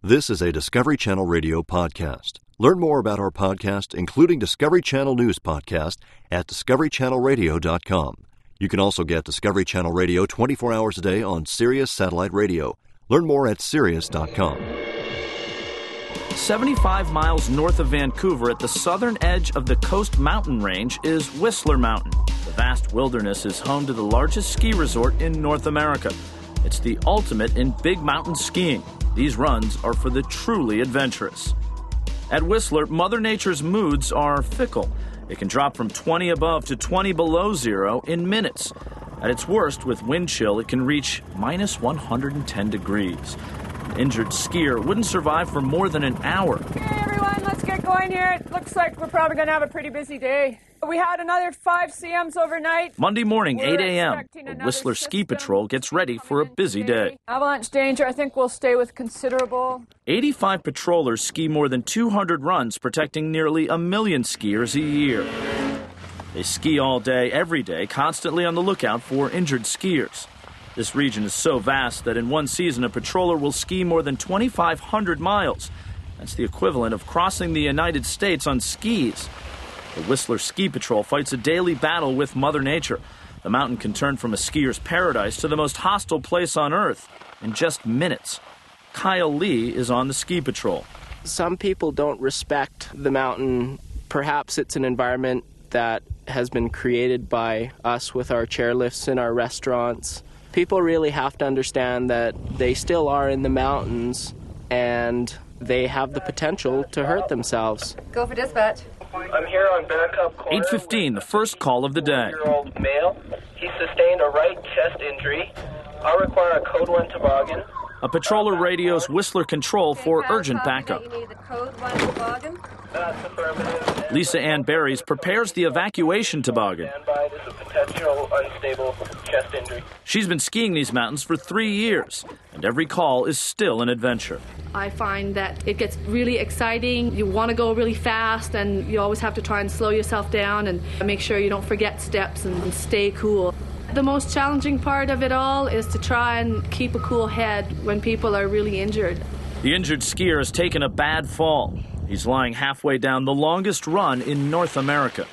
This is a Discovery Channel Radio podcast. Learn more about our podcast, including Discovery Channel News Podcast, at discoverychannelradio.com. You can also get Discovery Channel Radio 24 hours a day on Sirius Satellite Radio. Learn more at Sirius.com. 75 miles north of Vancouver at the southern edge of the Coast Mountain Range is Whistler Mountain. The vast wilderness is home to the largest ski resort in North America. It's the ultimate in big mountain skiing. These runs are for the truly adventurous. At Whistler, Mother Nature's moods are fickle. It can drop from 20 above to 20 below zero in minutes. At its worst, with wind chill, it can reach minus 110 degrees. An injured skier wouldn't survive for more than an hour. Hey everyone, let's get going here. It looks like we're probably going to have a pretty busy day. We had another 5 CMs overnight. Monday morning, 8 a.m., the Whistler Ski Patrol gets ready for a busy day. Avalanche danger, I think we'll stay with considerable. 85 patrollers ski more than 200 runs, protecting nearly 1 million skiers a year. They ski all day, every day, constantly on the lookout for injured skiers. This region is so vast that in one season, a patroller will ski more than 2,500 miles. That's the equivalent of crossing the United States on skis. The Whistler Ski Patrol fights a daily battle with Mother Nature. The mountain can turn from a skier's paradise to the most hostile place on Earth in just minutes. Kyle Lee is on the Ski Patrol. Some people don't respect the mountain. Perhaps it's an environment that has been created by us with our chairlifts in our restaurants. People really have to understand that they still are in the mountains and they have the potential to hurt themselves. Go for dispatch. I'm here on Bear Cub Corner. 8:15, the first call of the day. 4-year-old male. He sustained a right chest injury. I require a Code 1 toboggan. A patroller radios Whistler Control for urgent backup. You need the Code 1 toboggan. That's affirmative. Lisa Ann Barrys prepares the evacuation toboggan. Standby. This is a potential unstable chest injury. She's been skiing these mountains for 3 years, and every call is still an adventure. I find that it gets really exciting. You want to go really fast, and you always have to try and slow yourself down and make sure you don't forget steps and stay cool. The most challenging part of it all is to try and keep a cool head when people are really injured. The injured skier has taken a bad fall. He's lying halfway down the longest run in North America.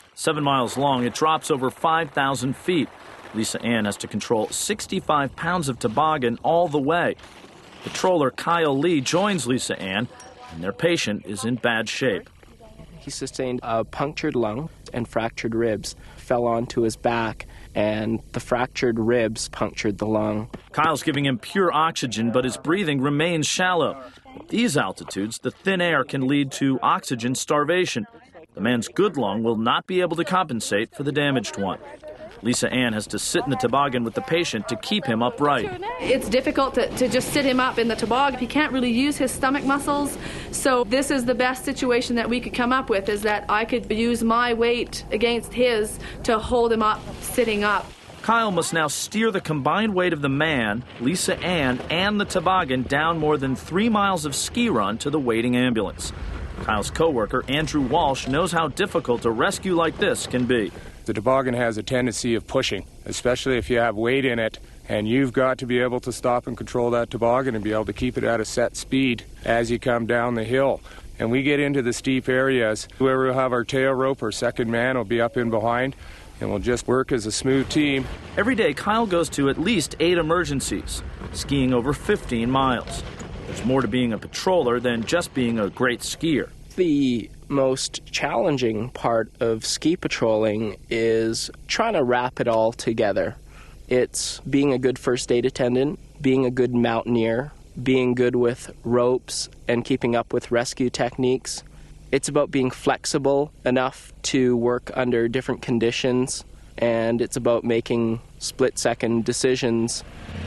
7 miles long, it drops over 5,000 feet. Lisa Ann has to control 65 pounds of toboggan all the way. Patroller Kyle Lee joins Lisa Ann, and their patient is in bad shape. He sustained a punctured lung and fractured ribs, fell onto his back, and the fractured ribs punctured the lung. Kyle's giving him pure oxygen, but his breathing remains shallow. At these altitudes, the thin air can lead to oxygen starvation. The man's good lung will not be able to compensate for the damaged one. Lisa Ann has to sit in the toboggan with the patient to keep him upright. It's difficult to just sit him up in the toboggan. He can't really use his stomach muscles, so this is the best situation that we could come up with, is that I could use my weight against his to hold him up, sitting up. Kyle must now steer the combined weight of the man, Lisa Ann, and the toboggan down more than 3 miles of ski run to the waiting ambulance. Kyle's co-worker, Andrew Walsh, knows how difficult a rescue like this can be. The toboggan has a tendency of pushing, especially if you have weight in it, and you've got to be able to stop and control that toboggan and be able to keep it at a set speed as you come down the hill. And we get into the steep areas. Whoever will have our tail rope or second man will be up in behind, and we'll just work as a smooth team. Every day, Kyle goes to at least 8 emergencies, skiing over 15 miles. There's more to being a patroller than just being a great skier. The most challenging part of ski patrolling is trying to wrap it all together. It's being a good first aid attendant, being a good mountaineer, being good with ropes and keeping up with rescue techniques. It's about being flexible enough to work under different conditions, and it's about making split-second decisions.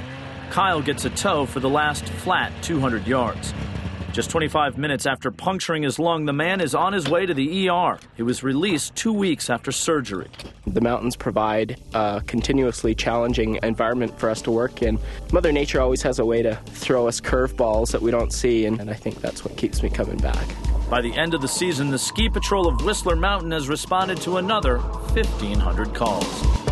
Kyle gets a tow for the last flat 200 yards. Just 25 minutes after puncturing his lung, the man is on his way to the ER. He was released 2 weeks after surgery. The mountains provide a continuously challenging environment for us to work in. Mother Nature always has a way to throw us curveballs that we don't see, and I think that's what keeps me coming back. By the end of the season, the Ski Patrol of Whistler Mountain has responded to another 1,500 calls.